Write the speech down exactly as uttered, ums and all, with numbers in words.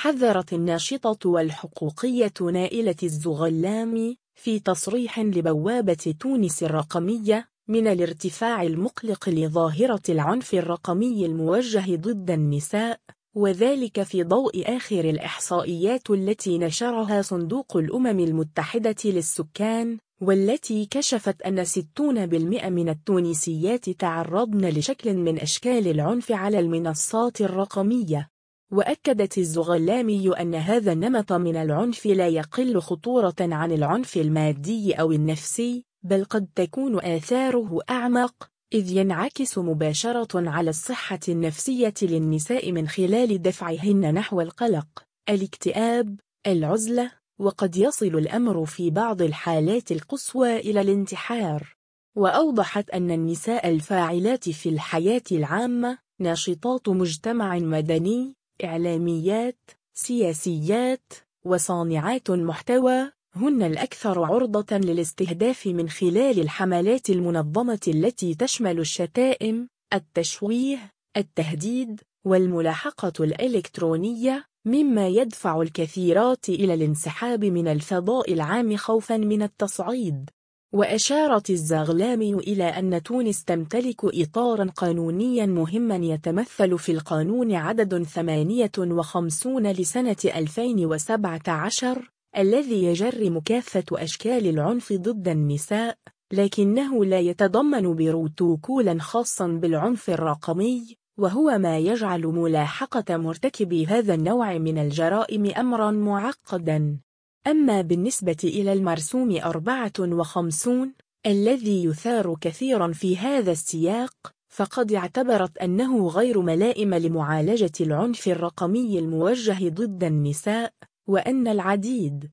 حذرت الناشطة والحقوقية نائلة الزغلام في تصريح لبوابة تونس الرقمية من الارتفاع المقلق لظاهرة العنف الرقمي الموجه ضد النساء، وذلك في ضوء آخر الإحصائيات التي نشرها صندوق الأمم المتحدة للسكان، والتي كشفت أن ستين بالمئة من التونسيات تعرضن لشكل من أشكال العنف على المنصات الرقمية. وأكدت الزغلامي أن هذا النمط من العنف لا يقل خطورة عن العنف المادي أو النفسي، بل قد تكون آثاره أعمق، إذ ينعكس مباشرة على الصحة النفسية للنساء من خلال دفعهن نحو القلق، الاكتئاب، العزلة، وقد يصل الأمر في بعض الحالات القصوى إلى الانتحار. وأوضحت أن النساء الفاعلات في الحياة العامة، ناشطات مجتمع مدني، إعلاميات، سياسيات، وصانعات محتوى، هن الأكثر عرضة للاستهداف من خلال الحملات المنظمة التي تشمل الشتائم، التشويه، التهديد، والملاحقة الإلكترونية، مما يدفع الكثيرات إلى الانسحاب من الفضاء العام خوفا من التصعيد. وأشارت الزغلامي إلى أن تونس تمتلك إطارا قانونيا مهما يتمثل في القانون عدد ثمانية وخمسين لسنة ألفين وسبعة عشر الذي يجرم كافة أشكال العنف ضد النساء، لكنه لا يتضمن بروتوكولا خاصا بالعنف الرقمي، وهو ما يجعل ملاحقة مرتكبي هذا النوع من الجرائم أمرا معقدا. أما بالنسبة إلى المرسوم أربعة وخمسين الذي يثار كثيرا في هذا السياق، فقد اعتبرت أنه غير ملائم لمعالجة العنف الرقمي الموجه ضد النساء، وأن العديد